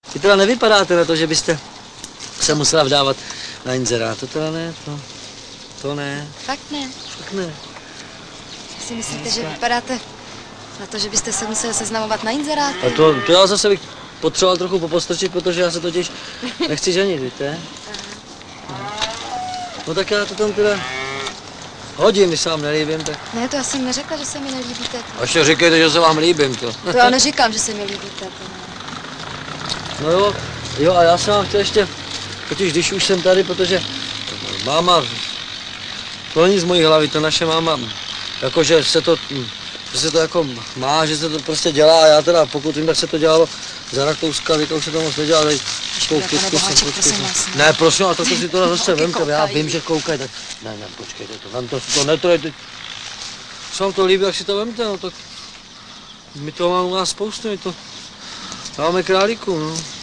Vy teda nevypadáte na to, že byste se musela vdávat na inzerát. To teda ne, to ne. Fakt ne? Fakt ne. Si myslíte, že vypadáte na to, že byste se museli seznamovat na inzeráty? A to já zase bych potřeboval trochu popostrčit, protože já se totiž nechci ženit, víte? No tak já to tam teda hodím, když se vám nelíbím, tak... Ne, to já jsem neřekla, že se mi nelíbíte. A ještě říkejte, že se vám líbím, to. To já neříkám, že se mi líbíte. No jo, a já jsem vám chtěl ještě, totiž když už jsem tady, protože máma, to není z mojí hlavy, to naše máma, jakože se to jako má, že se to prostě dělá a já teda, pokud vím, tak se to dělalo za Rakouska, teďka už se to moc nedělá, tady Ne, prosím, a to si to zase vemte, já vím, že koukají, tak ne, počkejte to, vem to netrojte. Co vám to líbí, jak si to vemte, no tak my toho máme u nás spoustu, my to dáváme králíku, no.